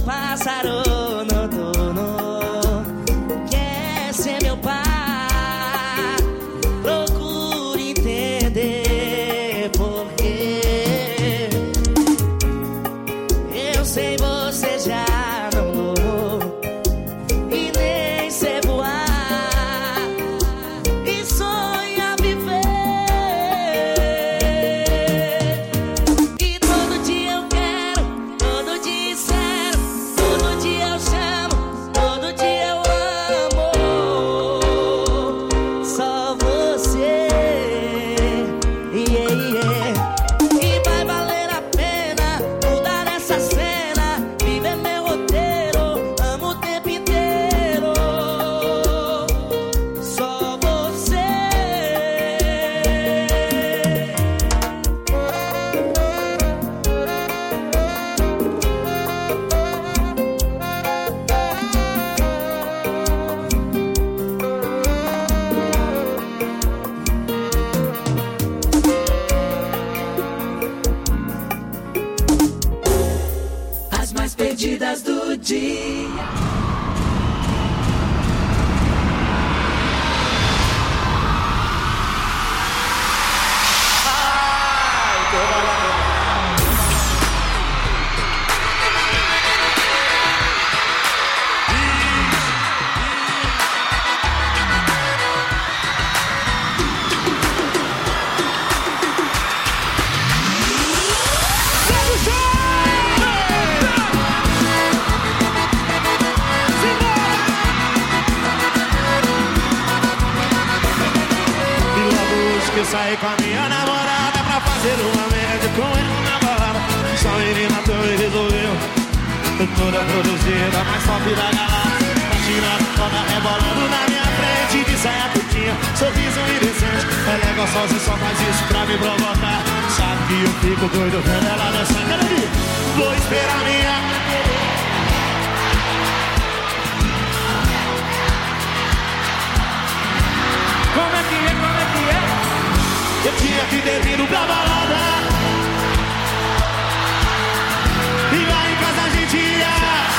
pássaro noturno quer ser meu pai. Procure entender porque eu sei você já não voou e nem sei voar e sonha viver. E todo dia eu quero, todo dia espero, todo dia eu chamo, todo dia eu amo. Só você, yeah, yeah. E vai valer a pena mudar essa cena, viver meu roteiro, amo o tempo inteiro. Só você. As mais perdidas do dia. E logo hoje que eu saí com a minha namorada pra fazer uma média com ela na balada. Só menina também resolveu, toda produzida, mais top da galáxia. Tá tirando toda, rebolando na minha frente, de saia curtinha, sorriso indecente. Ela é gostosa e só faz isso pra me provocar. Sabe que eu fico doido vendo ela dançar. Quero ouvir. Vou esperar minha. Como é que é, como é que é? Eu tinha que ter vindo pra balada e lá em casa a gente ia.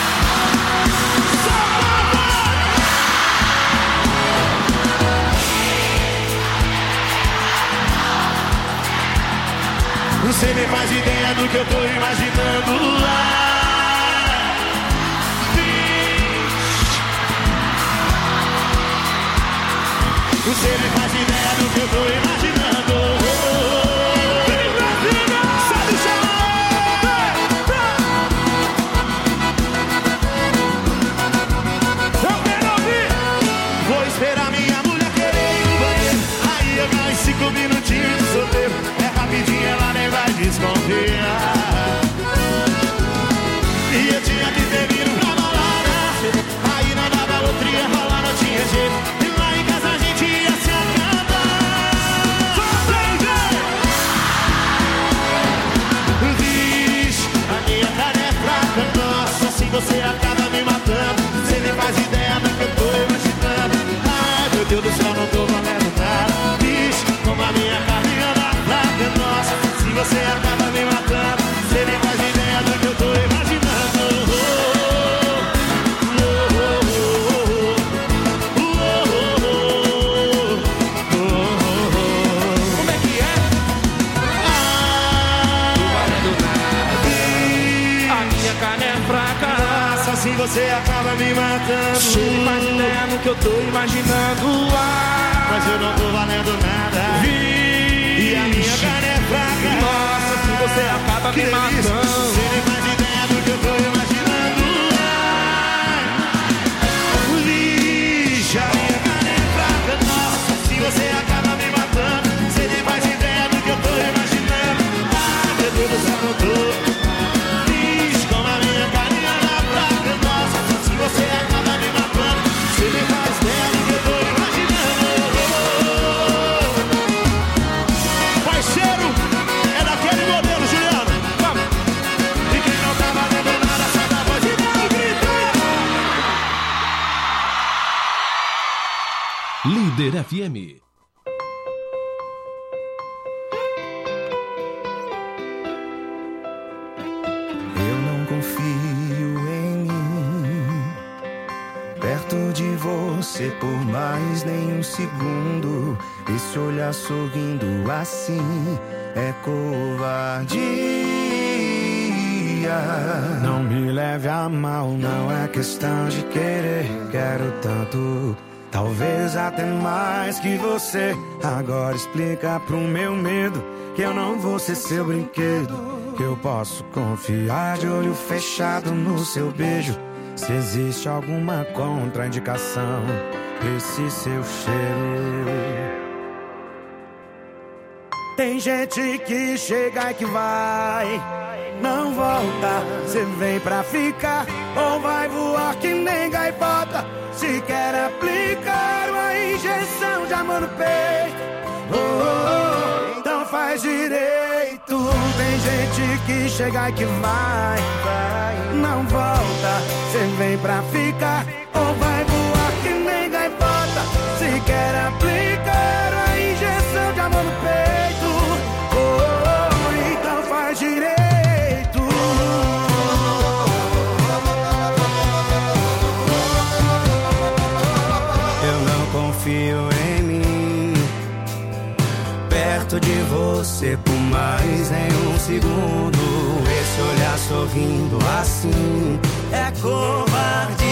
Você nem faz ideia do que eu tô imaginando lá. Você nem faz ideia do que eu tô imaginando. Sabe o eu quero ouvir. Vou esperar minha mulher querer ir no banheiro. Aí eu ganho 5 minutinhos de solteiro. É rapidinho, ela nem vai desconfiar. E eu tinha que ter vindo pra balada. Aí não dava outro, ia rolar, não tinha jeito. E lá em casa a gente ia se acabar. Vixe, a minha cara é fraca. Nossa, assim você acaba me matando. Você nem faz ideia do que eu tô imaginando. Ai, meu Deus do céu, não tô valendo nada. Vixe, como a minha carne anda fraca. Nossa, se você acaba me matando. Você nem faz ideia do que eu tô imaginando. Como é que é? Tô valendo nada. A minha carne é fraca. Nossa, assim você acaba me matando. Você não faz ideia do que eu tô imaginando. Mas eu não tô valendo nada. E a minha carne é fraca. Nossa, se você acaba Que me delícia. matando. Você nem faz ideia do que eu tô imaginando. Vixe, a minha carne é fraca. Nossa, se você acaba me matando. Você nem faz ideia do que eu tô imaginando. Meu Deus do céu, não tô. Vixe, como a minha carne é fraca. Nossa, se você acaba me matando. Você nem faz ideia do que eu tô imaginando. Parceiro, é daquele modelo, Juliano. Vamos. E quem não tá valendo nada, só dá voz e dá um grito. Líder FM. Eu não confio em perto de você por mais nem um segundo. Esse olhar sorrindo assim é covardia. Não me leve a mal, não é questão de querer. Quero tanto, talvez até mais que você. Agora explica pro meu medo que eu não vou ser seu brinquedo, que eu posso confiar de olho fechado no seu beijo. Se existe alguma contraindicação, esse seu cheiro. Tem gente que chega e que vai, não volta. Cê vem pra ficar ou vai voar que nem gaivota. Se quer aplicar uma injeção de amor no peito, então faz direito. Tem gente que chega e que vai, não volta. Cê vem pra ficar ou vai voar que nem gaivota. Se quer aplicar uma injeção de amor no peito, então faz direito. Eu não confio em mim, perto de você por mais nem um segundo. Esse olhar sorrindo assim é covardia.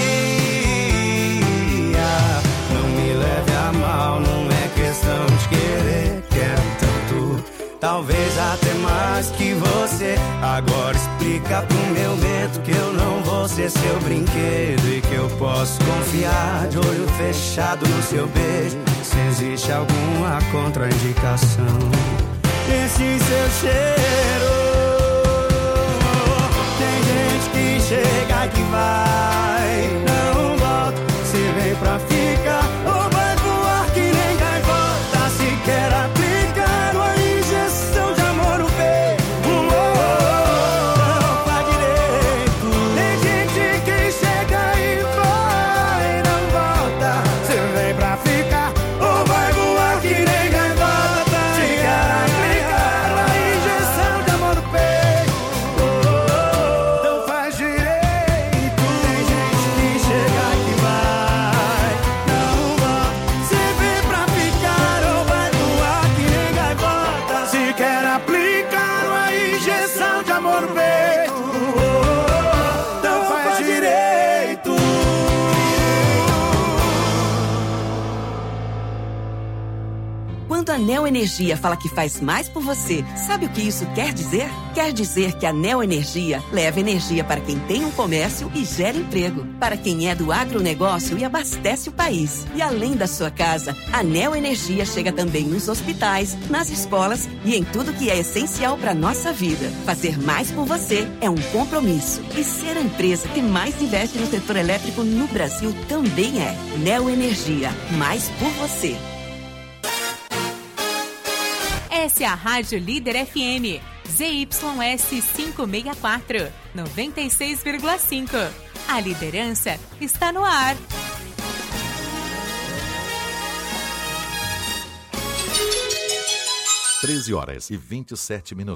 Não me leve a mal, não é questão de querer. Quero tanto, talvez até mais que você. Agora explica pro meu medo que eu não vou ser seu brinquedo e que eu posso confiar de olho fechado no seu beijo. Se existe alguma contraindicação, esse seu cheiro. Tem gente que chega e que vai, não volta. Se vem pra ficar ou vai voar que nem gaivota. Se quer aplicar uma injeção de amor no peito, não faz direito. Tem gente que chega e vai, não volta. Se vem pra ficar ou vai voar que nem gaivota. Se quer aplicar uma injeção de amor no peito, então faz direito. Tem gente que chega e que vai, não volta. Se vem pra ficar ou vai voar que nem gaivota. Se quer aplicar uma injeção de amor no peito, então faz direito. Quando a Neo Energia fala que faz mais por você, sabe o que isso quer dizer? Quer dizer que a Neo Energia leva energia para quem tem um comércio e gera emprego, para quem é do agronegócio e abastece o país. E além da sua casa, a Neo Energia chega também nos hospitais, nas escolas e em tudo que é essencial para nossa vida. Fazer mais por você é um compromisso. E ser a empresa que mais investe no setor elétrico no Brasil também é. Neo Energia, mais por você. Essa é a Rádio Líder FM, ZYS 564, 96,5. A liderança está no ar. Às 13h27.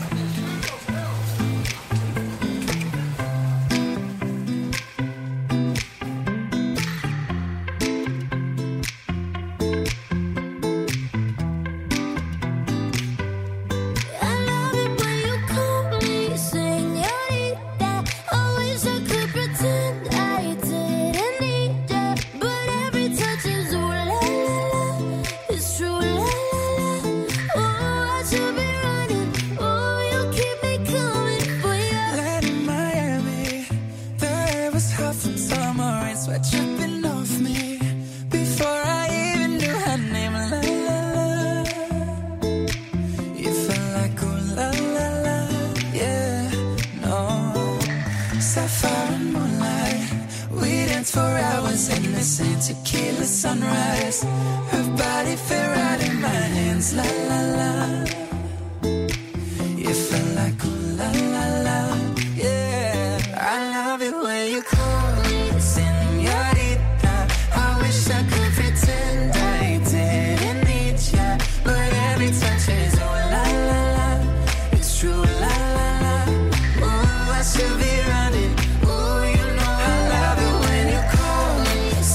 Tequila sunrise, her body fit right in my hands, la la la. It felt like ooh la la la, yeah. I love it when you call me señorita. I wish I could pretend I didn't need ya, but every touch is ooh la la la. It's true la la la. Ooh, I should be running. Ooh, you know I love it when you call me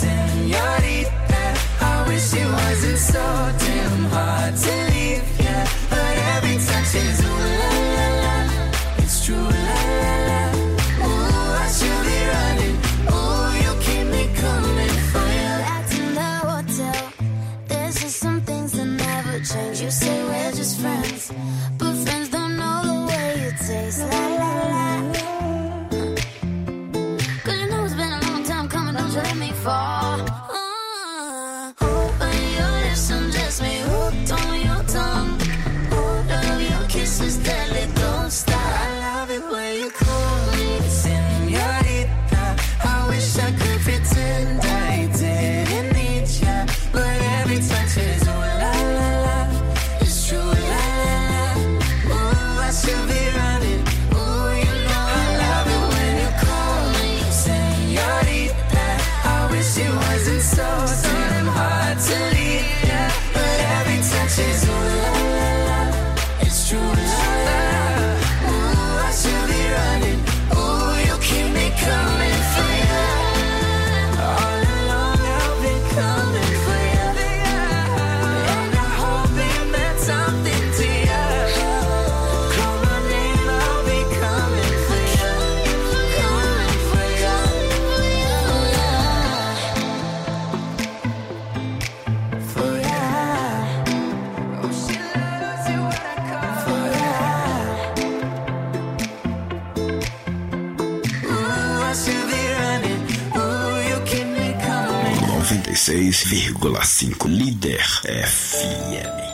96,5 Líder FM.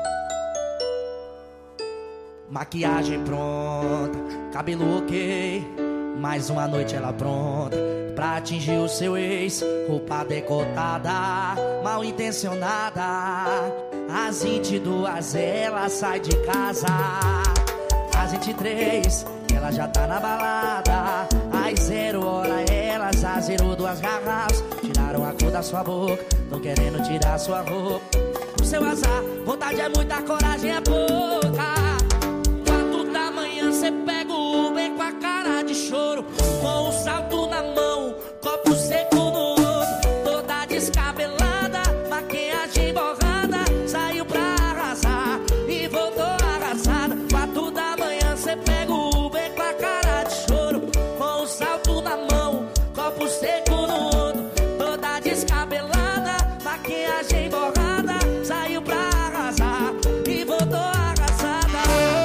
Maquiagem pronta, cabelo ok, mais uma noite ela pronta pra atingir o seu ex. Roupa decotada, mal intencionada. Às 22 ela sai de casa. Às 23 ela já tá na balada. Às 0 hora ela já zerou 2 garrafas. Tiraram a cor da sua boca, tão querendo tirar sua roupa. O seu azar, vontade é muita, coragem é pouca. 4 da manhã cê pega o Uber com a cara de choro, com o salto na mão, copo seco no outro. Toda descabelada, maquiagem borrada, saiu pra arrasar e voltou arrasada. 4 da manhã cê pega o Uber com a cara de choro, com o salto na mão, copo seco no outro. Toda descabelada, maquiagem borrada, saiu pra arrasar e voltou arrasada.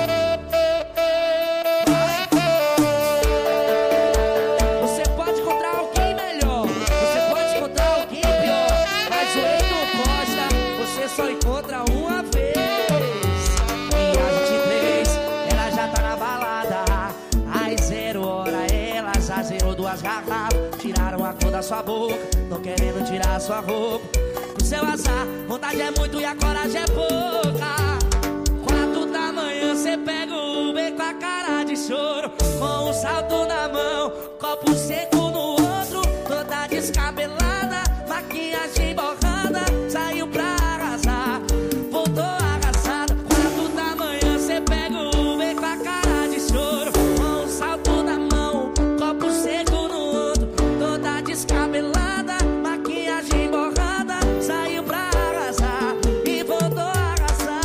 Você pode encontrar alguém melhor, você pode encontrar alguém pior, mas o Heitor Costa você só encontra uma vez. E às 23 ela já tá na balada. Às 0 hora ela já zerou 2 garrafas. Tiraram a cor da sua boca, tão querendo tirar a sua roupa. O seu azar, vontade é muito e a coragem é pouca. 4 da manhã cê pega o Uber com a cara de choro, com um salto na mão, copo seco no outro. Toda descabelada, maquiagem borrada, saiu pra arrasar, voltou arrasada. 4 da manhã cê pega o Uber com a cara de choro, com um salto na mão, copo seco no outro. Toda descabelada, maquiagem borrada, saiu pra arrasar e voltou arrasada.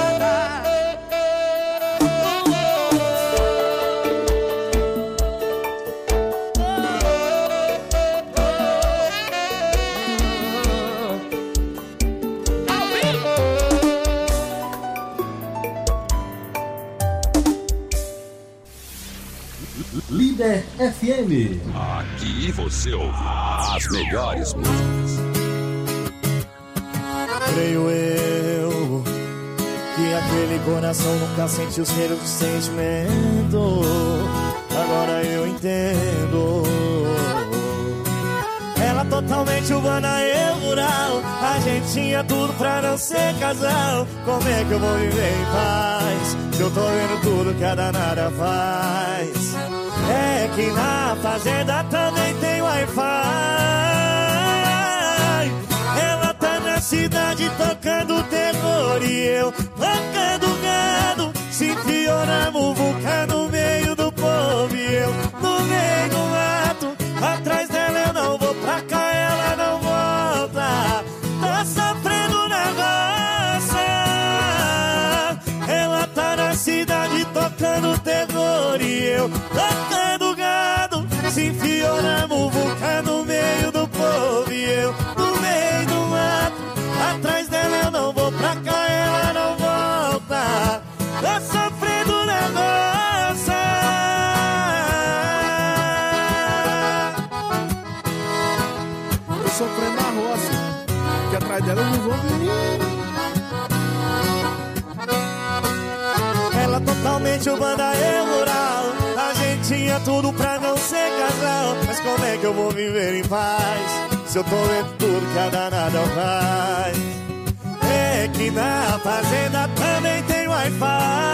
Líder FM. Aqui você ouve as melhores músicas. Creio eu que aquele coração nunca sentiu o cheiro do sentimento. Agora eu entendo. Ela totalmente urbana, eu rural. A gente tinha tudo pra não ser casal. Como é que eu vou viver em paz se eu tô vendo tudo que a danada faz? É que na fazenda também tem Wi-Fi. Ela tá na cidade tocando terror e eu tocando gado. Se enfiou na muvuca no meio do povo e eu no meio do mato. Atrás dela eu não vou, pra cá ela não volta. Tô sofrendo na roça. Ela tá na cidade tocando terror e eu tocando gado. Se enfiou na muvuca no meio do povo e eu no meio do mato. Atrás dela eu não vou, pra cá ela não volta. Tô sofrendo na roça. Tô sofrendo na roça, que atrás dela eu não vou vir. Ela totalmente urbana, eu rural. A gente tinha tudo pra não ser casal. Mas como é que eu vou viver em paz se eu tô vendo tudo que a danada faz? É que na fazenda também tem Wi-Fi.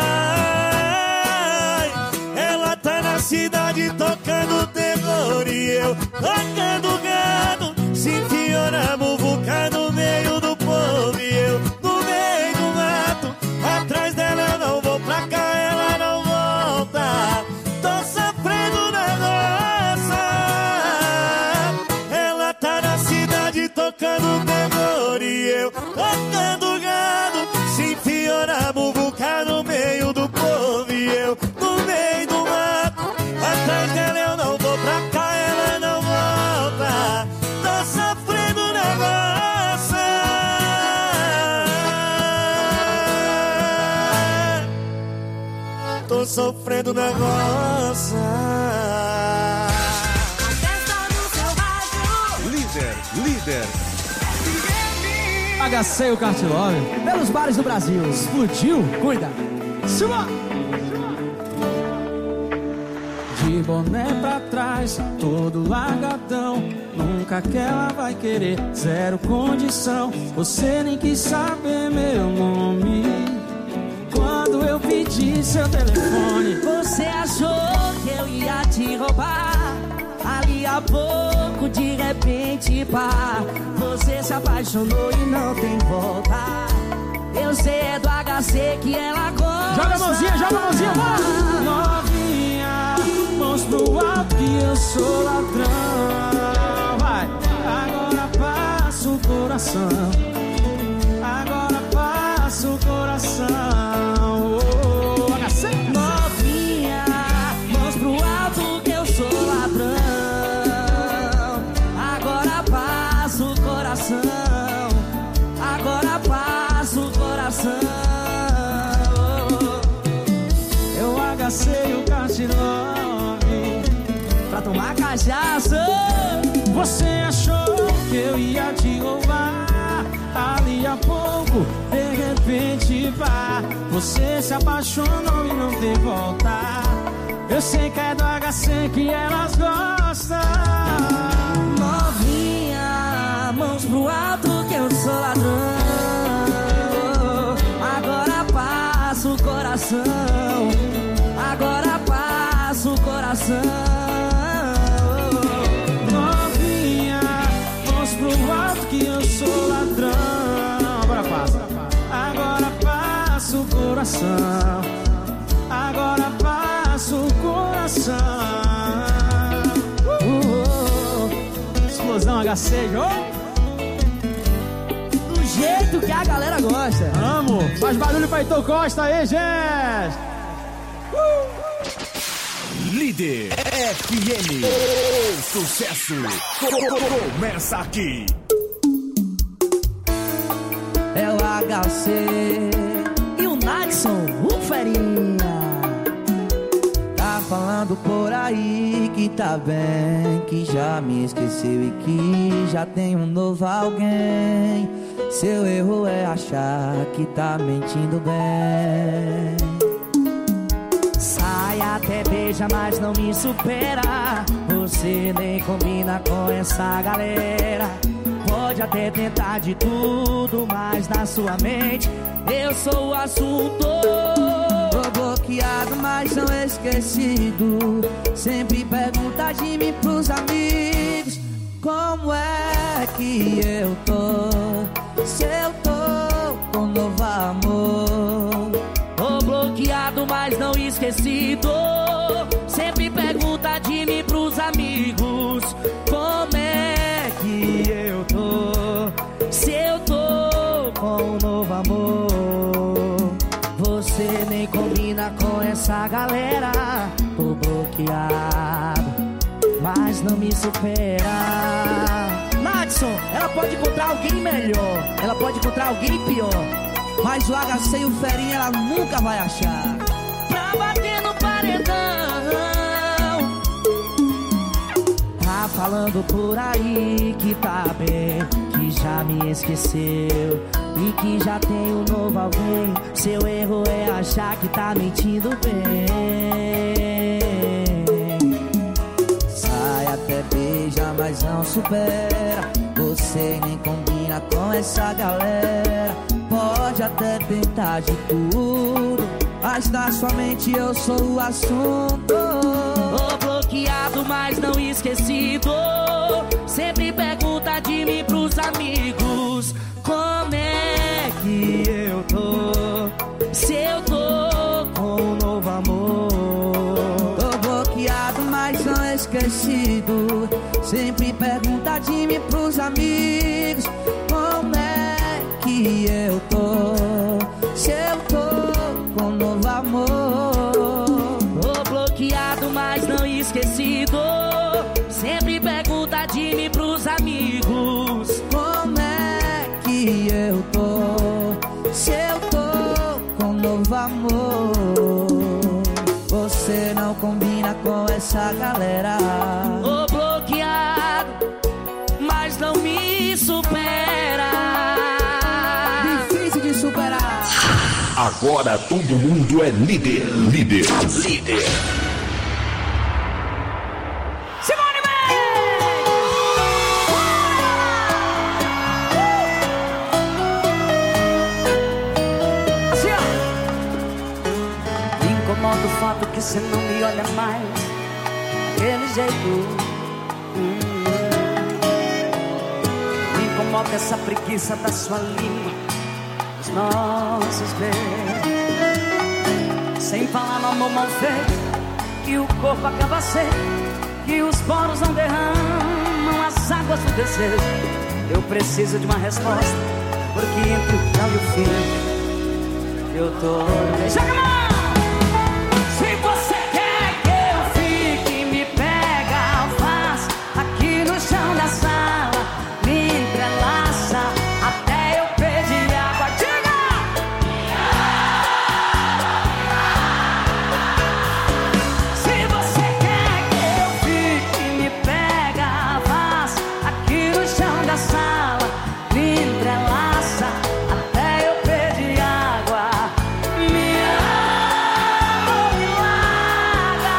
Ela tá na cidade tocando terror e eu tocando gado. Se enfiou na muvuca no meio do povo e eu no meio do mato. Atrás dela eu não vou, pra cá ela não volta. Tô sofrendo na roça. Ela tá na cidade tocando terror e eu tocando gado. Se enfiou na muvuca no meio do povo e eu no meio do mato. Atrás dela eu não vou, pra cá ela não volta. Tô sofrendo na roça. Tô sofrendo na roça. Líder HC o Cartilove. Pelos bares do Brasil. Explodiu? Cuida. Suba! De boné pra trás, todo largadão. Nunca que ela vai querer, zero condição. Você nem quis saber meu nome quando eu pedi seu telefone. Você achou que eu ia te roubar, ali a pouco, de repente, pá, você se apaixonou e não tem volta. Eu sei é do HC que ela gosta. Joga a mãozinha, bora! Novinha, mãos pro alto que eu sou ladrão. Vai! Agora passa o coração. Agora passa o coração. Oh, HC! Novinha, mãos pro alto que eu sou ladrão. Agora passa o coração. Agora passa o coração. Eu agacei o Cartilove pra tomar cachaça. Você achou que eu ia te roubar, ali a pouco, de repente, pá, você se apaixonou e não tem volta. Eu sei que é do HC que elas gostam. Novinha, mãos pro alto que eu sou ladrão. Agora passa o coração. Agora passa o coração. Novinha, mãos pro alto que eu sou ladrão. Agora passa. Agora passa o coração. Agora passa o coração. Explosão HC, do jeito que a galera gosta. Amo. Faz barulho pra Heitor Costa aí, gente. Líder FM. O sucesso começa aqui. É o HC e o Naxon, o ferinha. Tá falando por aí que tá bem, que já me esqueceu e que já tem um novo alguém. Seu erro é achar que tá mentindo bem. Sai até beija, mas não me supera. Você nem combina com essa galera. Pode até tentar de tudo, mas na sua mente eu sou o assunto. Tô bloqueado, mas não esquecido. Sempre pergunta de mim pros amigos: como é que eu tô? Se eu tô com novo amor. Tô bloqueado, mas não esquecido. Sempre pergunta de mim pros amigos: como é que eu tô? Se eu tô com um novo amor. Você nem combina com essa galera. Tô bloqueado, mas não me supera. Nadson, ela pode encontrar alguém melhor, ela pode encontrar alguém pior, mas o HC e o ferinha ela nunca vai achar. Pra bater no paredão. Tá falando por aí que tá bem, que já me esqueceu e que já tem um novo alguém. Seu erro é achar que tá mentindo bem. Sai até beija, mas não supera. Você nem combina com essa galera. Pode até tentar de tudo, mas na sua mente eu sou o assunto. Tô bloqueado, mas não esquecido. Sempre pergunta de mim pros amigos: como é que eu tô? Se eu tô com um novo amor. Tô bloqueado, mas não esquecido. Sempre pergunta de mim pros amigos: como é que eu tô? Se eu tô com um novo amor. Tô bloqueado, mas não esquecido. Sempre pergunta de mim pros amigos: como é que eu tô? Se eu tô com um novo amor. Você não combina com essa galera. Tô bloqueado, mas não me supera. Agora todo mundo é líder. Líder. Líder. Simone assim, ó. Me incomoda o fato que você não me olha mais daquele jeito. Me incomoda essa preguiça da sua língua, dos nossos beijos. Sem falar no amor mal feito, que o corpo acaba seco, que os poros não derramam as águas do desejo. Eu preciso de uma resposta, porque entre o tchau e o fim eu tô... Joga a mão! Se você quer que eu fique, me pega, faz aqui no chão da sala, me entrelaça até eu pedir água. Diga! Se você quer que eu fique, me pega, faz aqui no chão da sala, me entrelaça até eu pedir água. Me ama ou me larga.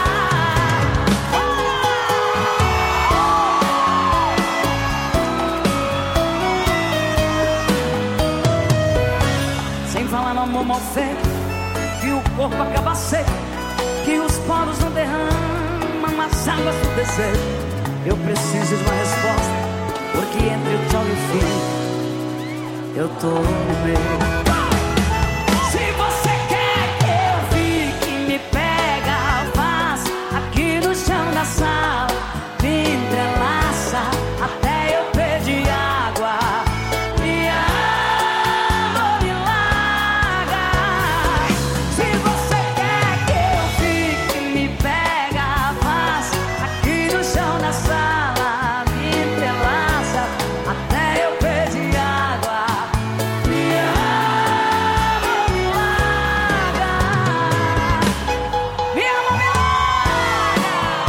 Sem falar no amor mal feito, que o corpo acaba seco, que os poros não derramam as águas do desejo. Eu preciso de uma resposta, porque entre o tchau e o fim eu tô no meio. Se você quer que eu fique, me pega, faz aqui no chão da sala, me entrelaça até eu pedir água. Me ama ou me larga. Se você quer que eu fique, me pega, faz aqui no chão da sala, me entrelaça até eu pedir água. Me ama ou me larga. Me ama ou me larga.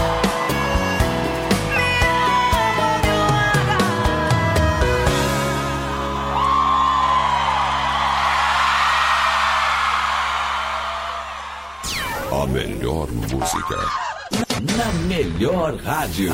Me ama ou me larga. A melhor música. Na melhor rádio.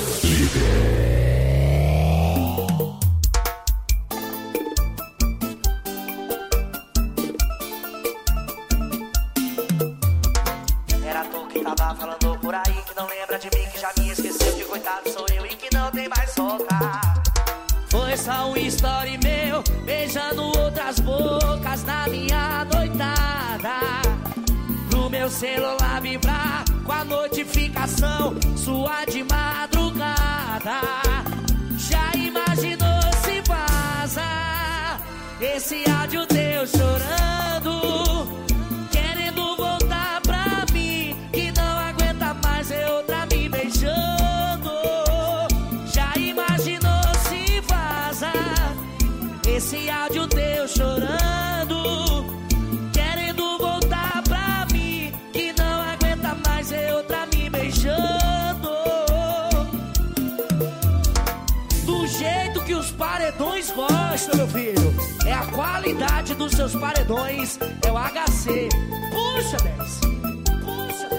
Era tu que tava falando por aí, que não lembra de mim, que já me esqueceu, que coitado sou eu e que não tem mais volta. Foi só um story meu, beijando outras bocas na minha noitada. Pro meu celular vibrar com a notificação sua de madrugada. Já imaginou se vaza esse áudio teu chorando, querendo voltar pra mim, que não aguenta mais ver outra me beijando. Já imaginou se vaza esse áudio teu chorando, querendo voltar pra mim, que não aguenta mais ver outra me beijando. Do jeito que os paredões gostam, meu filho, é a qualidade dos seus paredões, é o HC. Puxa, 10. Puxa.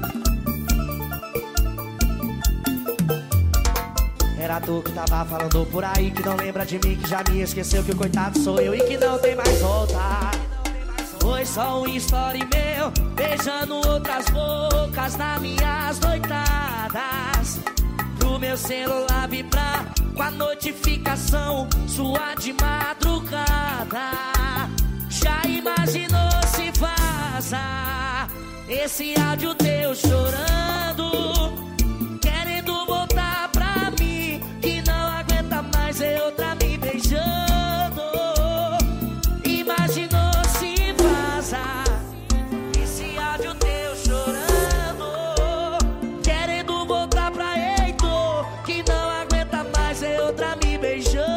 Era tu que tava falando por aí, que não lembra de mim, que já me esqueceu, que o coitado sou eu e que não tem mais volta. Foi só um story meu, beijando outras bocas nas minhas noitadas. Pro meu celular vibrar com a notificação sua de madrugada. Já imaginou se vaza esse áudio teu chorando, querendo voltar pra mim, que não aguenta mais ver outra me beijando. Imaginou se vaza esse áudio teu chorando, querendo voltar pra Heitor, que não aguenta mais ver outra me beijando.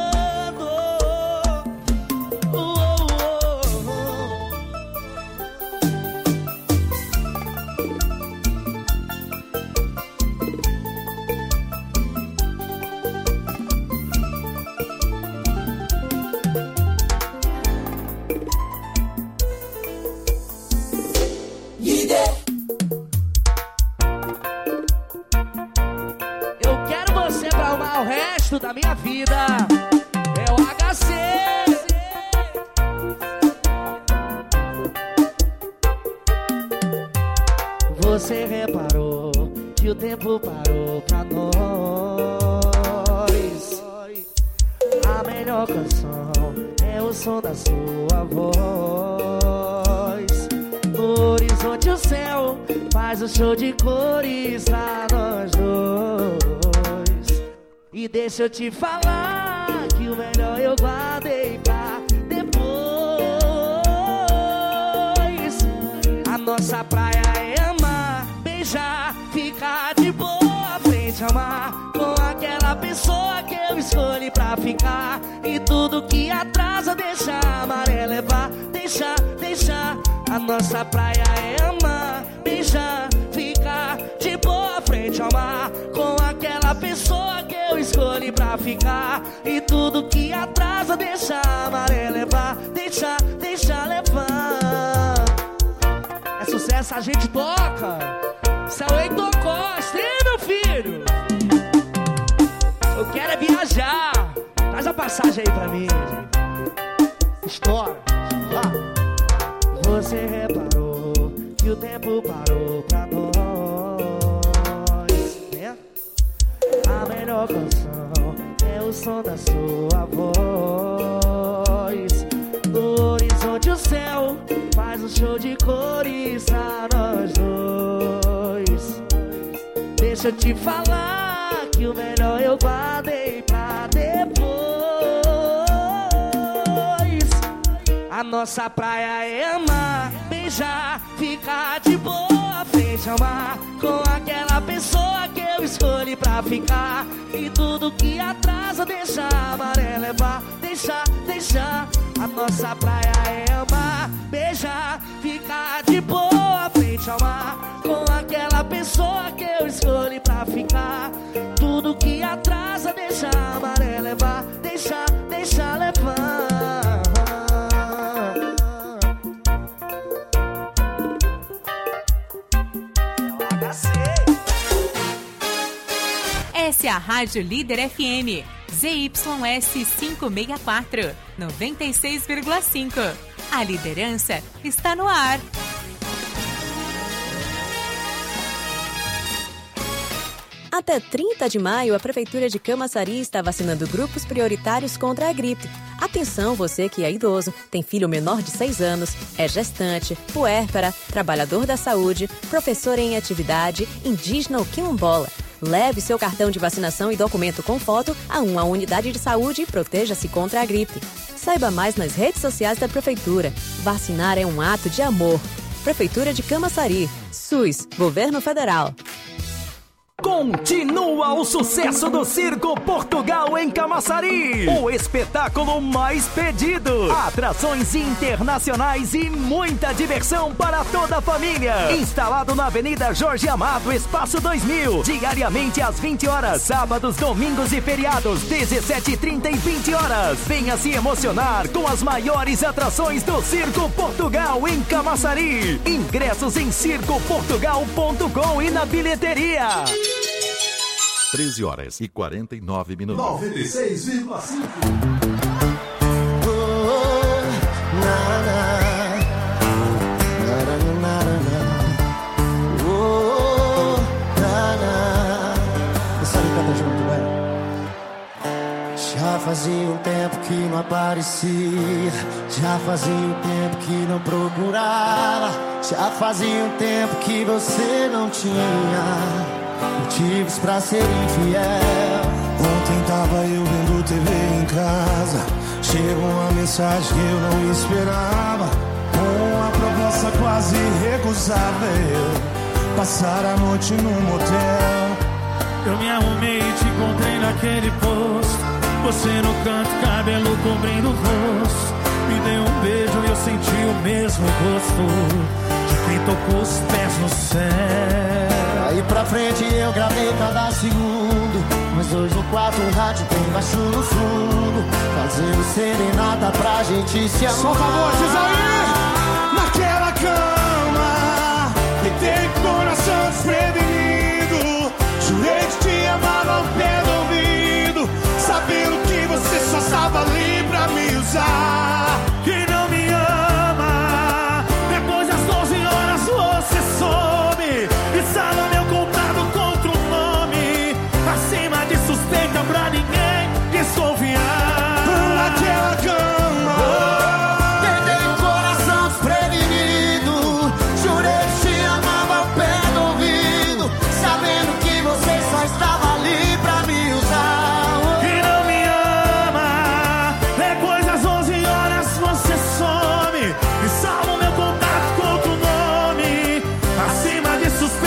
da minha vida é o HC. Você reparou que o tempo parou pra nós. A melhor canção é o som da sua voz. No horizonte o céu faz um show de cores pra nós dois. E deixa eu te falar que o melhor eu guardei pra depois. A nossa praia é amar, beijar, ficar de boa, frente ao mar, com aquela pessoa que eu escolhi pra ficar. E tudo que atrasa deixa a maré levar. Deixa, deixa. A nossa praia é amar, beijar, ficar de boa, frente ao mar, com aquela pessoa que eu escolhi pra ficar. E tudo que atrasa deixa a maré levar. Deixa, deixa levar. É sucesso, a gente toca. Seu Heitor Costa, hein, meu filho? Eu quero é viajar. Traz a passagem aí pra mim. Estoura. Você reparou que o tempo parou pra nós, né? A melhor canção é o som da sua voz. No horizonte o céu faz um show de cores pra nós dois. Deixa eu te falar que o melhor eu guardei pra depois. A nossa praia é amar, beijar, ficar de boa, frente ao mar, com aquela pessoa que eu escolhi pra ficar. E tudo que atrasa deixa a maré levar. Deixa, deixa. A nossa praia é amar, beijar, ficar de boa, frente ao mar, com aquela pessoa que eu escolhi pra ficar. Tudo que atrasa deixa a maré levar. Deixa, deixa levar. Essa é a Rádio Líder FM, ZYS 564, 96,5. A liderança está no ar. Até 30 de maio, a Prefeitura de Camaçari está vacinando grupos prioritários contra a gripe. Atenção, você que é idoso, tem filho menor de 6 anos, é gestante, puérpera, trabalhador da saúde, professor em atividade, indígena ou quilombola. Leve seu cartão de vacinação e documento com foto a uma unidade de saúde e proteja-se contra a gripe. Saiba mais nas redes sociais da Prefeitura. Vacinar é um ato de amor. Prefeitura de Camaçari. SUS, Governo Federal. Continua o sucesso do Circo Portugal em Camaçari. O espetáculo mais pedido. Atrações internacionais e muita diversão para toda a família. Instalado na Avenida Jorge Amado, Espaço 2000. Diariamente às 20 horas. Sábados, domingos e feriados, 17h30 e 20 horas. Venha se emocionar com as maiores atrações do Circo Portugal em Camaçari. Ingressos em circoportugal.com e na bilheteria. 13h49. 96,5. Já fazia um tempo que não aparecia, já fazia um tempo que não procurava, já fazia um tempo que você não tinha motivos pra ser infiel. Ontem tava eu vendo TV em casa, chegou uma mensagem que eu não esperava, com uma proposta quase irrecusável, passar a noite num motel. Eu me arrumei e te encontrei naquele posto, você no canto, cabelo cobrindo o rosto. Me deu um beijo e eu senti o mesmo gosto de quem tocou os pés no céu. Aí pra frente eu gravei cada segundo, mas hoje no quarto o rádio tem baixo no fundo, fazendo serenata pra gente se amar. Solta a voz, diz aí! Naquela cama, deitei com o coração desprevenido, jurei que te amava ao pé do ouvido, sabia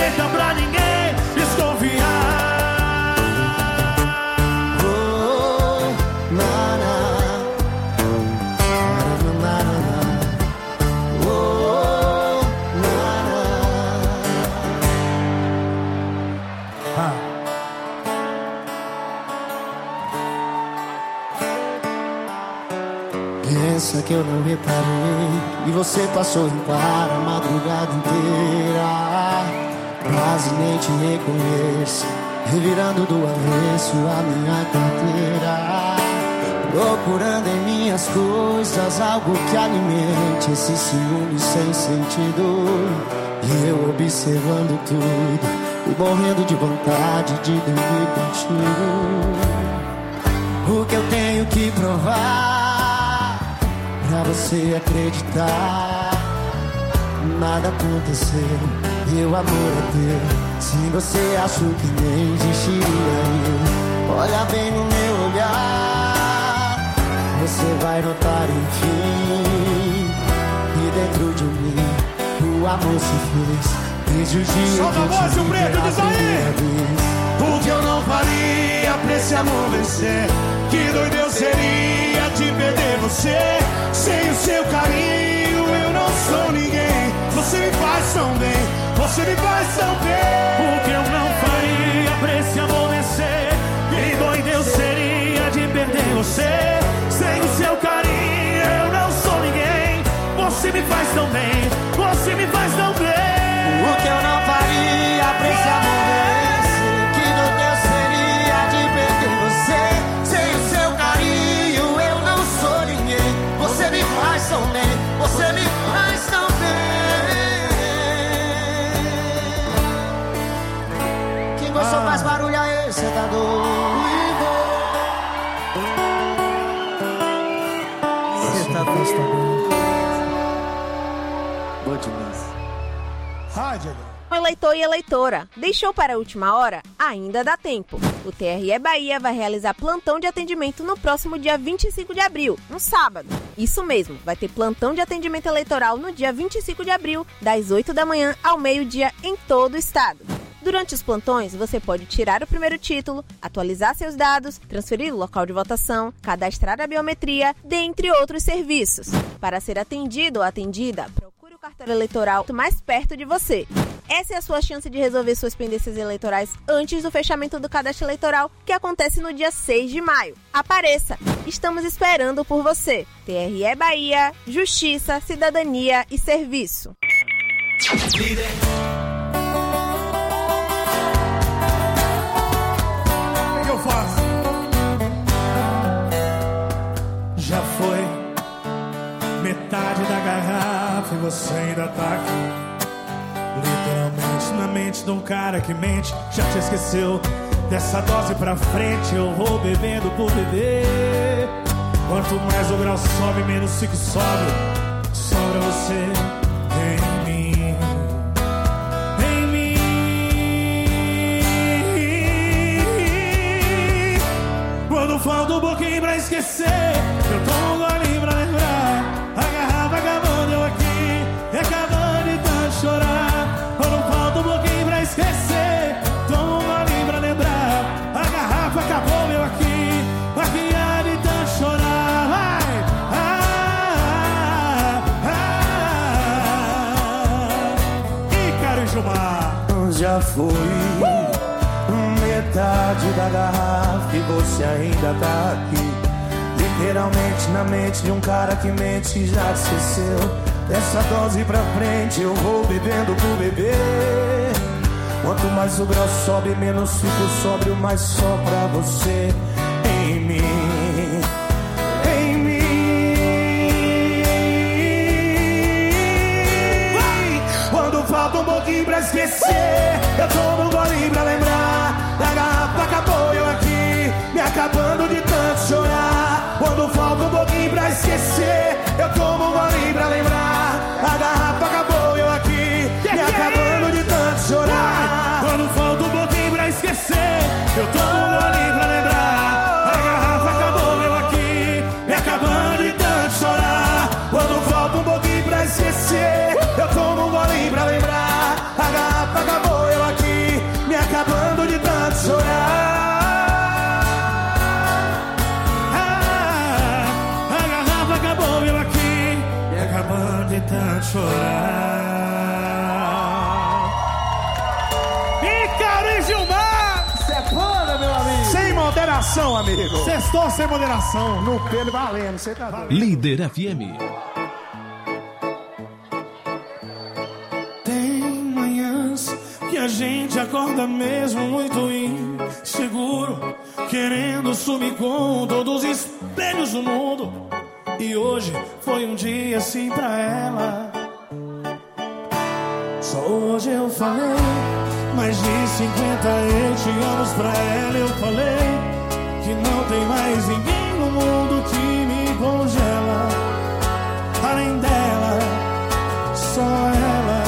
deixa pra ninguém desconfiar. Oh, na, na. Na, na, na. Oh, na, na. Pensa que eu não reparei e você passou em para a madrugada inteira. Quase nem te reconheço, revirando do avesso a minha carteira, procurando em minhas coisas algo que alimente esse ciúme sem sentido. E eu observando tudo e morrendo de vontade de dormir contigo. O que eu tenho que provar pra você acreditar? Nada aconteceu, meu amor é teu. Se você achou que nem existiria eu, olha bem no meu olhar, você vai notar enfim que dentro de mim o amor se fez desde o dia solta que a voz, eu o te vi preto pela diz aí. primeira vez. O que eu não faria pra esse amor vencer? Que doido eu seria de perder você. Sem o seu carinho eu não sou ninguém. Você me faz tão bem, você me faz tão bem. O que eu não faria pra esse amor vencer? Que doido eu seria de perder você. Sem o seu carinho eu não sou ninguém. Você me faz tão bem, você me faz tão bem. O que eu não faria pra esse amor vencer? Que doido eu seria de perder você. Sem o seu carinho eu não sou ninguém. Você me faz tão bem, você me faz tão bem. Quem gostou faz barulho aí, cê tá doido. Cê tá doido. Boa demais. O eleitor e eleitora, deixou para a última hora? Ainda dá tempo. O TRE Bahia vai realizar plantão de atendimento no próximo dia 25 de abril, no sábado. Isso mesmo, vai ter plantão de atendimento eleitoral no dia 25 de abril, das 8 da manhã ao meio-dia em todo o estado. Durante os plantões, você pode tirar o primeiro título, atualizar seus dados, transferir o local de votação, cadastrar a biometria, dentre outros serviços. Para ser atendido ou atendida, procure o cartório eleitoral mais perto de você. Essa é a sua chance de resolver suas pendências eleitorais antes do fechamento do cadastro eleitoral, que acontece no dia 6 de maio. Apareça! Estamos esperando por você. TRE Bahia, Justiça, Cidadania e Serviço. Líder. O que eu faço? Já foi metade da garrafa e você ainda tá aqui. Literalmente na mente de um cara que mente. Já te esqueceu? Dessa dose pra frente eu vou bebendo por beber. Quanto mais o grau sobe, menos fico sóbrio. Sobra você em mim. Em mim. Quando falta um pouquinho pra esquecer, eu tomo um golinho pra lembrar. A garrafa acabando, eu aqui, e acabando de tanto chorar. Quando falta um pouquinho pra esquecer, tomo um golinho pra lembrar. A garrafa acabou, eu aqui, há de tanto chorar. Vai! Ícaro e Gilmar. Já foi metade da garrafa e você ainda tá aqui. Literalmente na mente de um cara que mente e já te esqueceu. Dessa dose pra frente eu vou bebendo por beber. Quanto mais o grau sobe, menos fico sóbrio, mas só pra você em mim. Em mim. Vai! Quando falta um pouquinho pra esquecer, eu tomo um golinho pra lembrar. Da garrafa acabou, eu aqui, me acabando de tanto chorar. Quando falta um pouquinho pra esquecer, eu tomo um golinho pra lembrar. A garrafa acabou, eu aqui, me acabando de tanto chorar. Quando falta um pouquinho pra esquecer, eu tomo um golinho pra lembrar. A garrafa acabou, eu aqui, me acabando de tanto chorar. Quando falta um pouquinho pra esquecer, eu tomo um golinho pra lembrar. A garrafa acabou, eu chorar. Ícaro e Gilmar! Sepana, meu amigo! Sem moderação, amigo! Sextou sem moderação. No pelo valendo, você tá doido. Líder FM. Tem manhãs que a gente acorda mesmo muito inseguro, querendo sumir com todos os espelhos do mundo. E hoje foi um dia assim pra ela. Só hoje eu falei mais de 50 eu te amo pra ela. Eu falei que não tem mais ninguém no mundo que me congela. Além dela, só ela.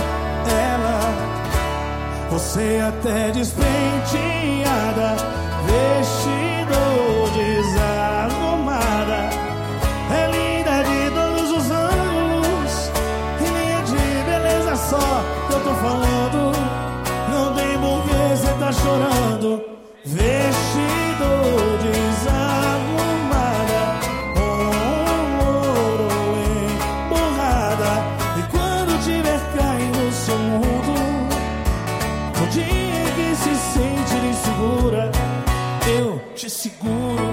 Você até despenteada, vestido desarrumada, é linda de todos os ângulos, e nem é de beleza só que eu tô falando. Não tem porquê cê tá chorando. Vestido desarrumada, com ouro emburrada, e quando tiver caindo no seu mundo, no dia que se sente insegura, eu te seguro.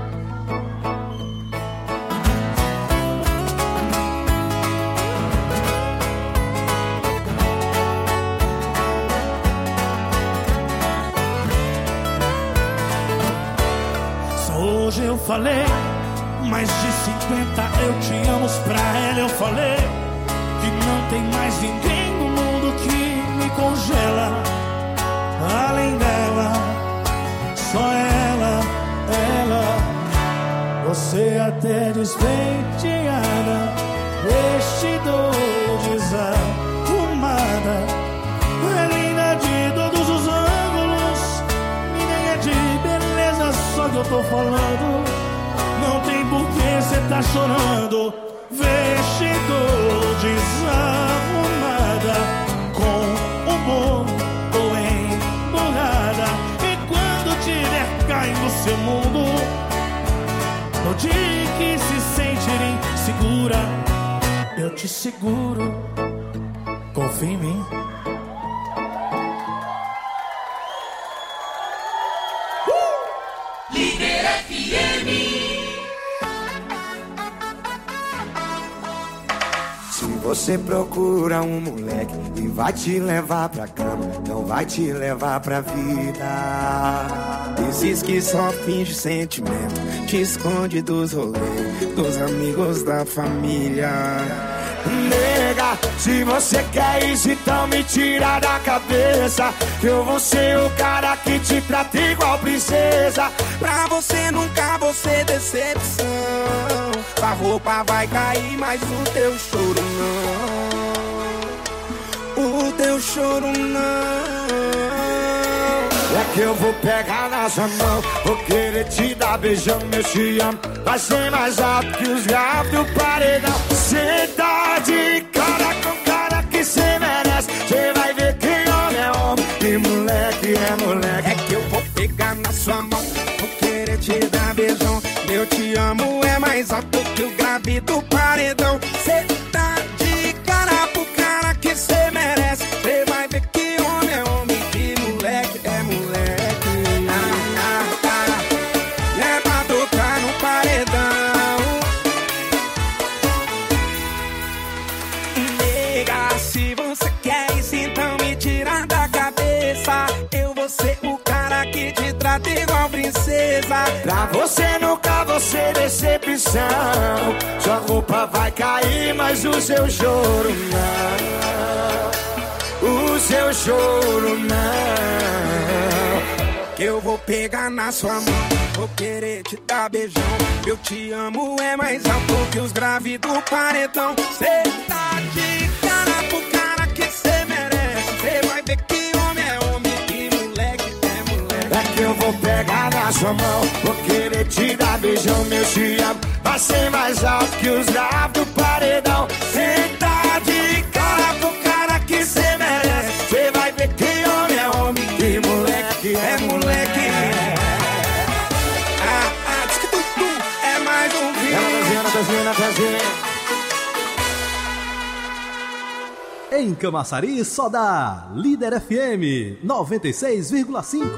Só hoje eu falei mais de 50 eu te amo pra ela. Eu falei que não tem mais ninguém no mundo que me congela. Além dela, só ela. Você até despenteada, vestido desarrumada, é linda de todos os ângulos, e nem é de beleza só que eu tô falando. Não tem porquê cê tá chorando. Vestido desarrumada, com humor emburrada, e quando tiver caindo no seu mundo, no dia que se sentir insegura, eu te seguro. Confia em mim. Líder FM. Se você procura um moleque e vai te levar pra cama, não vai te levar pra vida. Diz que só finge sentimento, te esconde dos rolês, dos amigos da família. Nega, se você quer isso, então me tira da cabeça que eu vou ser o cara que te trata igual princesa. Pra você nunca vou ser decepção. A roupa vai cair, mas o teu choro não. O teu choro não. É que eu vou pegar na sua mão, vou querer te dar beijão, eu te amo. Vai ser mais alto que os gatos do paredão. Cê tá de cara com cara que cê merece. Cê vai ver que homem é homem e moleque é moleque. É que eu vou pegar na sua mão, vou querer te dar beijão. Eu te amo é mais alto que o grave do paredão. Cê tá de cara pro cara que cê merece. Cê vai ver que homem é homem e moleque é moleque. É pra tocar no paredão. Nega, se você quer isso, então me tira da cabeça. Eu vou ser o cara que te trata igual princesa. Pra você nunca vou ser decepção. Sua roupa vai cair, mas o seu choro não. O seu choro não. Que eu vou pegar na sua mão, vou querer te dar beijão. Eu te amo é mais alto que os graves do paredão. Cê tá de cara pro cara que cê merece. Cê vai ver que homem é homem e moleque é moleque. É que eu vou pegar na sua mão, vou querer te dar beijão, meu te amo. Vai ser mais alto que os graves do paredão. Cê tá de cara pro cara que cê merece. Cê vai ver que homem é homem e moleque é moleque. Diz que tudo é mais um vídeo. Em Camaçari, só dá Líder FM 96,5.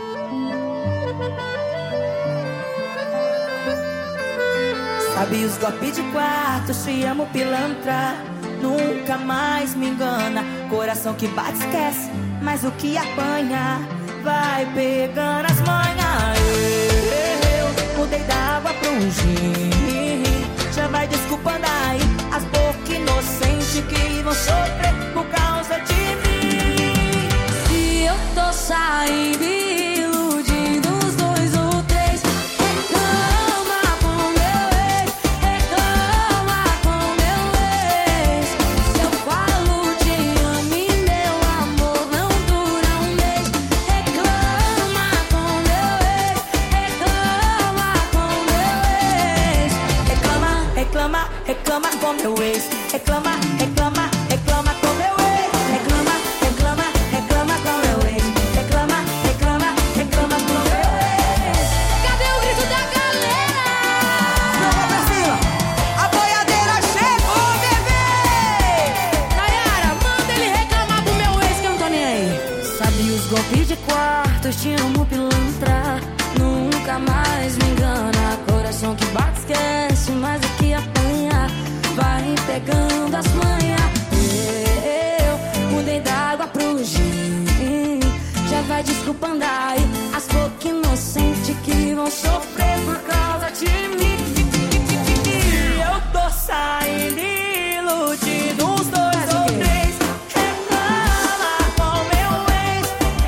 Sabe os golpes de quarto, te amo pilantra. Nunca mais me engana. Coração que bate esquece, mas o que apanha vai pegando as manhas. Eu mudei da água pro gin. Já vai desculpando aí as bocas inocentes que vão sofrer por causa de mim. Se eu tô saindo iludindo os dois ou três, reclama com meu ex, reclama com meu ex. Se eu falo te amo e meu amor não dura um mês, reclama com meu ex, reclama com meu ex. Reclama, reclama com meu ex. Reclama, reclama, reclama com meu ex. Reclama, reclama, reclama com meu ex. Reclama, reclama, reclama com meu ex. Cadê o grito da galera? Vamos pra cima. A boiadeira chegou, bebê. Nayara, manda ele reclamar pro meu ex que eu não tô nem aí. Sabe os golpes de quarto, te amo pilantra. Nunca mais me engana. Coração que bate esquece, mas o que apanha vai pegando as manhas. Eu mudei da água pro gin. Já vai desculpando aí as bocas inocentes que vão sofrer por causa de mim. Eu tô saindo iludindo uns dois ou três. Reclama com meu ex.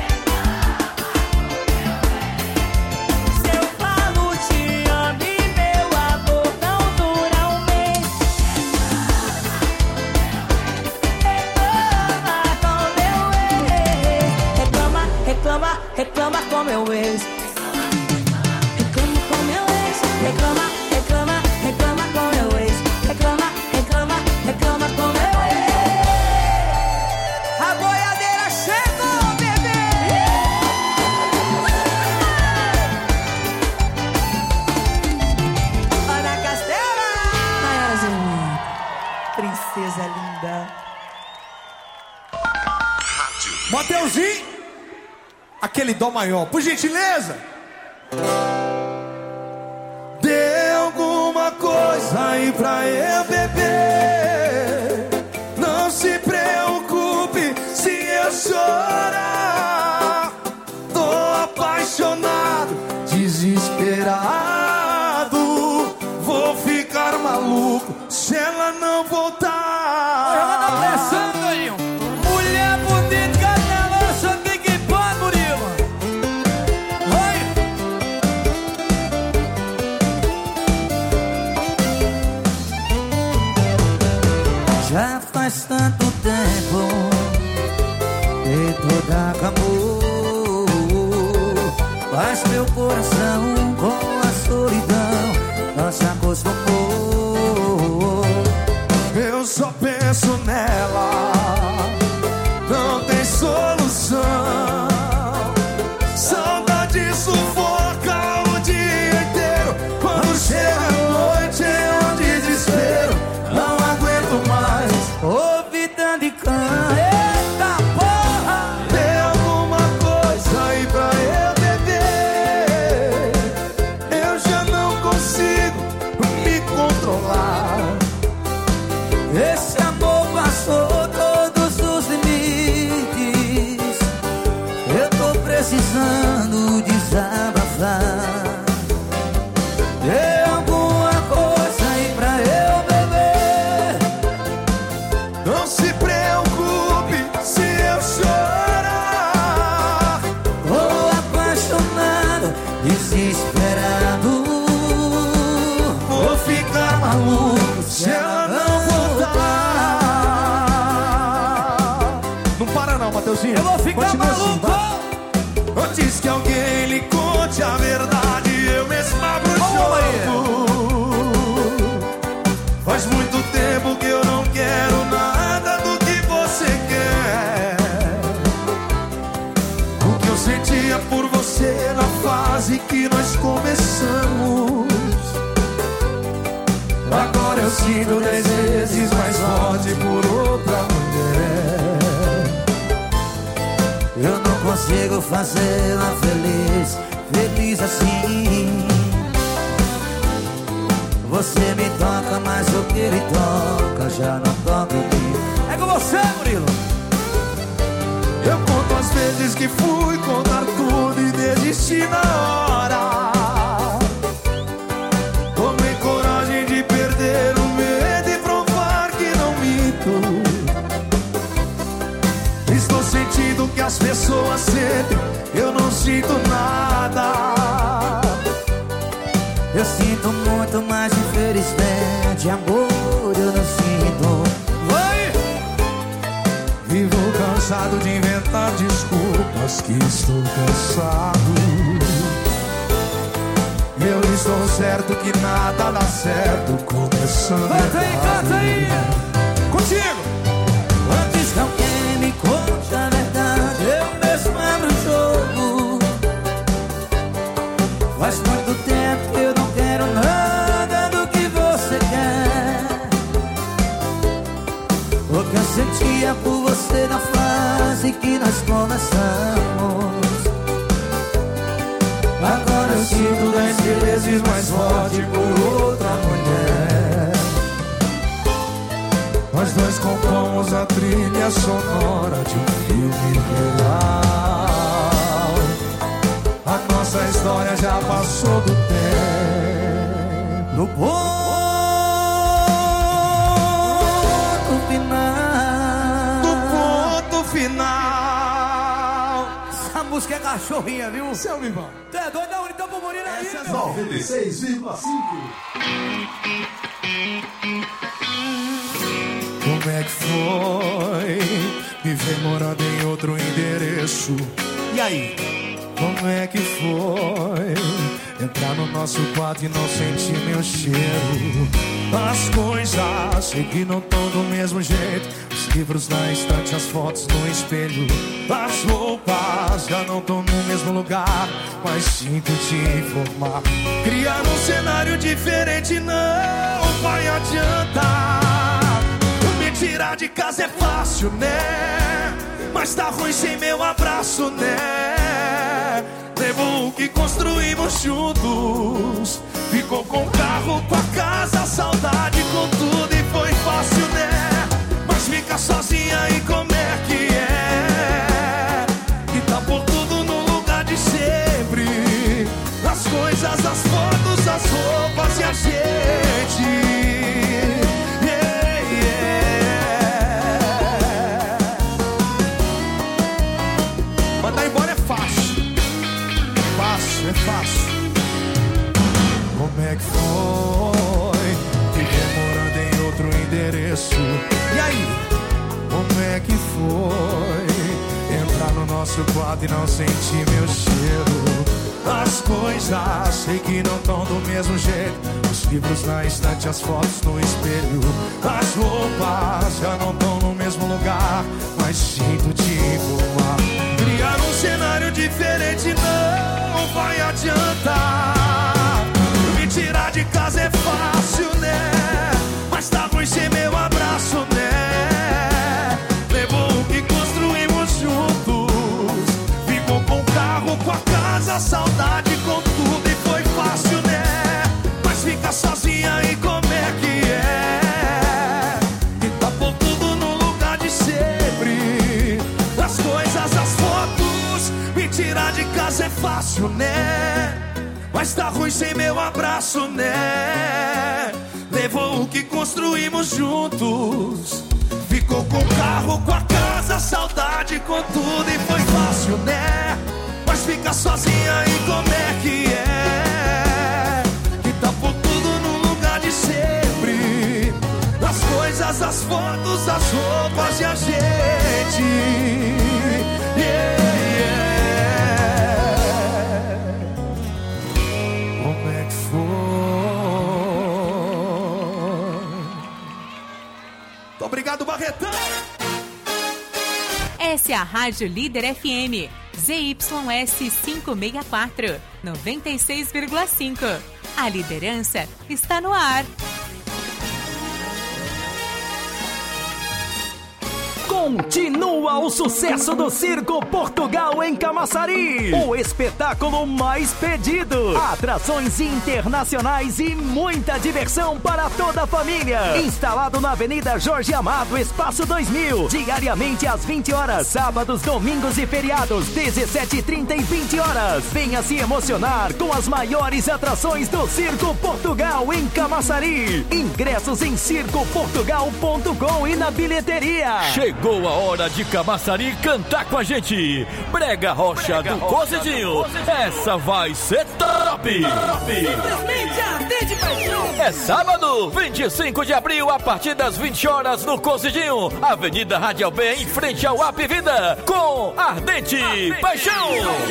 Se eu falo te amo e meu amor não dura um mês. Reclama com meu ex. Reclama, reclama, reclama com meu ex. Reclama com meu ex. Reclama, reclama, reclama com meu ex. Reclama, reclama, reclama com meu ex. A boiadeira chegou, bebê. Ana Castela. Nayarazinha. Princesa linda. Mateuzinho, aquele dó maior, por gentileza. Dê alguma coisa aí pra eu beber. Não se preocupe se eu chorar. Tô apaixonado, desesperado. Vou ficar maluco se ela não voltar. Ela tá pensando aí, mulher bonita, canelosa, Big Pan, Murilo. Oi. Já faz tanto tempo e toda acabou. Mas meu coração com a solidão não se acostumou. Eu só penso nela, não tem solução. Saudade sufoca o dia inteiro. Quando chega a noite é um desespero. Não aguento mais Ouvi tanto e cã. Eita porra! Tem alguma coisa aí pra eu beber. Eu já não consigo me controlar. Esse amor passou todos os limites. Eu tô precisando desabafar. Tem alguma coisa aí pra eu beber. Não se preocupe se eu chorar. Tô apaixonado, desesperado. Vou ficar maluco se ela não voltar. Não para não, Mateuzinho. Eu vou ficar Continua assim, maluco. tá? Antes que alguém lhe conte a verdade, eu mesmo abro o jogo. Faz muito tempo que eu não quero nada do que você quer. O que eu sentia por você na fase que nós começamos, agora eu sinto 10 vezes mais forte por outra mulher. Eu não consigo fazê-la feliz, feliz assim. Você me toca, mas o que ele toca já não toca em mim. É com você, Murilo. Eu conto as vezes que fui contar tudo e desisti na hora. Tomei coragem de perder o medo e provar que não minto. Estou sentindo que as pessoas sentem, eu não sinto nada. Eu sinto muito, mas infelizmente amor eu não sinto. Vai! Vivo cansado de inventar desculpas, que estou cansado. Eu estou certo que nada dá certo, começando Canta aí, canta aí! Contigo! Antes que alguém me conte a verdade, eu mesmo abro o jogo. Faz muito tempo que eu não quero nada do que você quer. O que eu sentia por você na fase que nós começamos, agora eu sinto 10 vezes mais forte por outra mulher. Nós dois compomos a trilha sonora de um filme real. A nossa história já passou do tempo. No ponto final. No ponto final. Essa música é cachorrinha, viu? Seu Vivão. Tu é doido? Não, então vamos morir aí, Essa é meu. 96,5. Como é que foi me ver morando em outro endereço? E aí? Como é que foi entrar no nosso quarto e não sentir meu cheiro? As coisas sei que não estão do mesmo jeito. Os livros na estante, as fotos no espelho. As roupas já não estão no mesmo lugar, mas sinto te informar. Criar um cenário diferente não vai adiantar. Me tirar de casa é fácil, né? Mas tá ruim sem meu abraço, né? Levou o que construímos juntos. Ficou com o carro, com a casa, a saudade com tudo. E foi fácil, né? Mas fica sozinha e como é que é? E tá por tudo no lugar de sempre. As coisas, as fotos, as roupas e a gente. Mandar embora é fácil. Fácil, é fácil. Como é que foi viver morando em outro endereço? E aí? Como é que foi entrar no nosso quarto e não sentir meu cheiro? As coisas sei que não estão do mesmo jeito. Os livros na estante, as fotos no espelho. As roupas já não estão no mesmo lugar, mas sinto te informar. Criar um cenário diferente não vai adiantar. Me tirar de casa é fácil, né? Mas tá ruim sem meu abraço, né? Levou o que construímos juntos. Ficou com o carro, com a casa, a saudade com tudo. E foi fácil, né? Mas fica sozinha e como é que é? E tá por tudo no lugar de sempre. As coisas, as fotos. Me tirar de casa é fácil, né? Mas tá ruim sem meu abraço, né? Levou o que construímos juntos. Ficou com o carro, com a casa, a saudade com tudo. E foi fácil, né? Mas fica sozinha e como é que é? Que tá por tudo no lugar de sempre. As coisas, as fotos, as roupas e a gente. Yeah, yeah. Como é que foi? Muito obrigado, Barretão. Essa é a Rádio Líder FM, ZYS 564, 96,5. A liderança está no ar. Continua o sucesso do Circo Portugal em Camaçari. O espetáculo mais pedido. Atrações internacionais e muita diversão para toda a família. Instalado na Avenida Jorge Amado, Espaço 2000. Diariamente às 20 horas. Sábados, domingos e feriados, 17h30 e 20 horas. Venha se emocionar com as maiores atrações do Circo Portugal em Camaçari. Ingressos em circoportugal.com e na bilheteria. Chegou a hora de Camaçari cantar com a gente. Brega Rocha do Cozidinho. Essa vai ser top. Simplesmente arder de paixão. É sábado, 25 de abril, a partir das 20 horas no Cozidinho, Avenida Radial B, em frente ao Ap Vida, com Ardente Paixão.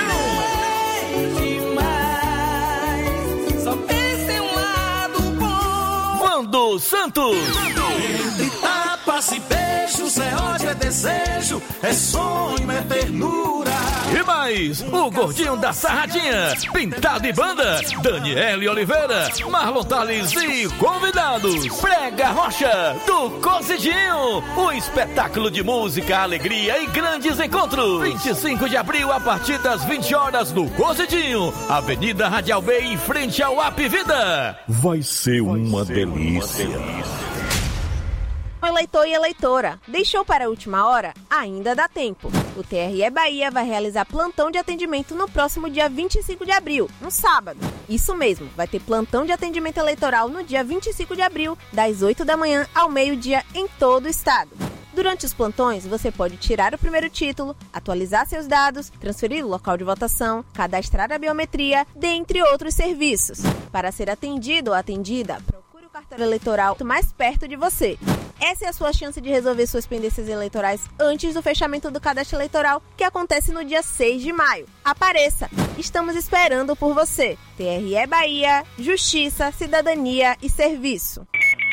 Só pensa em um lado bom. Vando Santos. Entre tapas e beijos, é ódio, é desejo, é sonho, é ternura. E mais, o gordinho da Sarradinha, Pintado e Banda, Daniele Oliveira, Marlon Tales e convidados. Brega Rocha do Cozidinho, um espetáculo de música, alegria e grandes encontros. 25 de abril, a partir das 20 horas no Cozidinho, Avenida Radial B, em frente ao Ap Vida. Vai ser uma delícia. Oi, eleitor e eleitora. Deixou para a última hora? Ainda dá tempo. O TRE Bahia vai realizar plantão de atendimento no próximo dia 25 de abril, no sábado. Isso mesmo, vai ter plantão de atendimento eleitoral no dia 25 de abril, das 8 da manhã ao meio-dia em todo o estado. Durante os plantões, você pode tirar o primeiro título, atualizar seus dados, transferir o local de votação, cadastrar a biometria, dentre outros serviços. Para ser atendido ou atendida, procure o cartório eleitoral mais perto de você. Essa é a sua chance de resolver suas pendências eleitorais antes do fechamento do cadastro eleitoral, que acontece no dia 6 de maio. Apareça! Estamos esperando por você. TRE Bahia, Justiça, Cidadania e Serviço.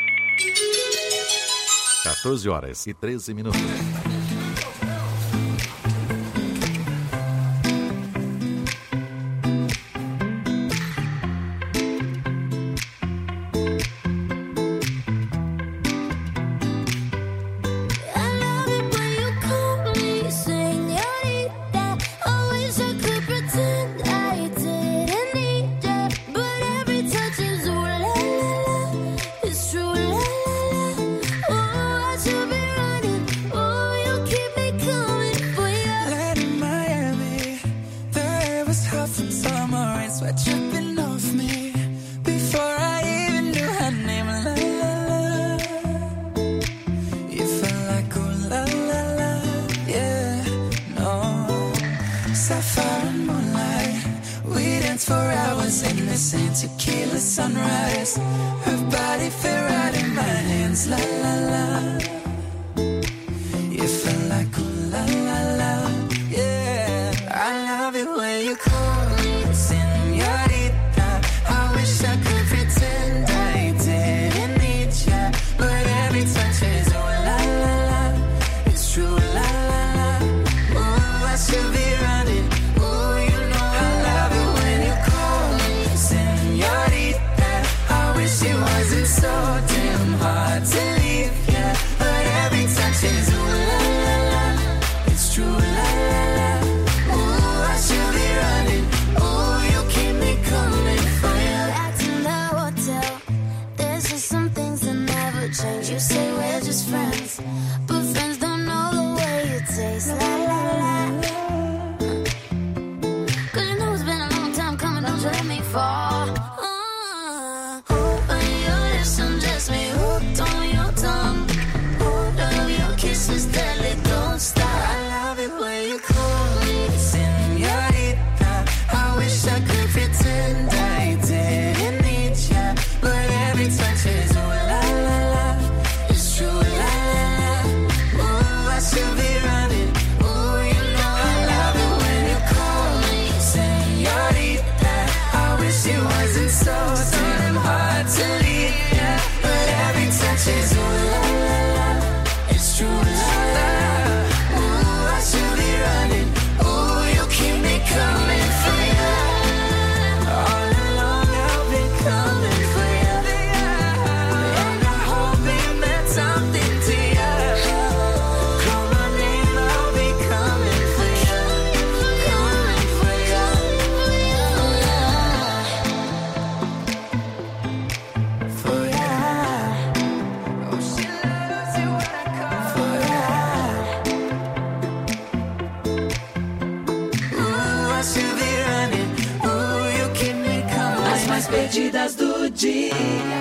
14h13. Tequila sunrise, her body fit right in my hands, la la la. You felt like ooh la la la, yeah. I love it when you call me señorita. I wish I could pretend I didn't need ya, but every touch is ooh la la la. It's true la la la. Ooh, I should be running. Ooh, you know I love it when you call me señorita. I wish it wasn't so damn hard to leave, yeah. But every touch is ooh la la la. It's true la la la. Ooh, I should be running. lost, you'll be running. Ooh, you keep me coming. As mais perdidas do dia.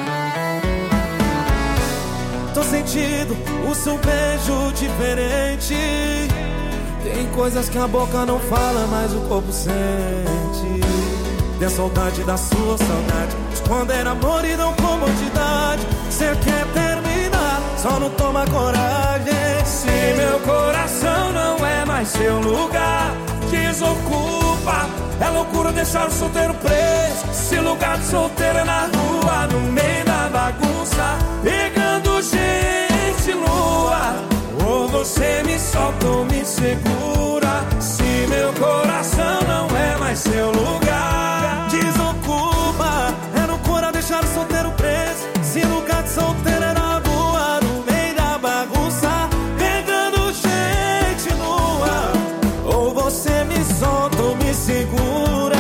Tô sentindo o seu beijo diferente. Tem coisas que a boca não fala, mas o corpo sente. Tem saudade da sua saudade, de quando era amor e não comodidade. Cê quer terminar, só não toma coragem. Se meu coração não é mais seu lugar, desocupa. É loucura deixar o solteiro preso. Se lugar de solteiro é na rua, no meio da bagunça, pegando gente nua. Ou você me solta ou me segura. Se meu coração não é mais seu lugar, desocupa. É loucura deixar o solteiro preso. Se lugar de solteiro é na rua, no meio da bagunça, pegando gente nua. Ou você me solta ou me segura.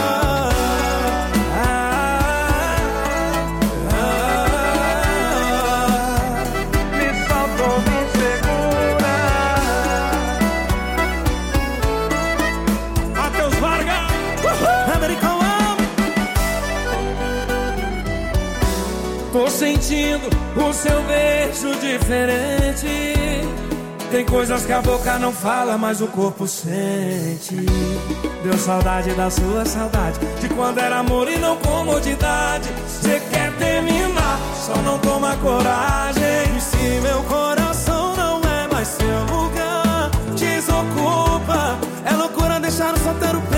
Tô sentindo o seu beijo diferente. Tem coisas que a boca não fala, mas o corpo sente. Deu saudade da sua saudade, de quando era amor e não comodidade. Cê quer terminar, só não toma coragem. E se meu coração não é mais seu lugar, desocupa. É loucura deixar o solteiro preso.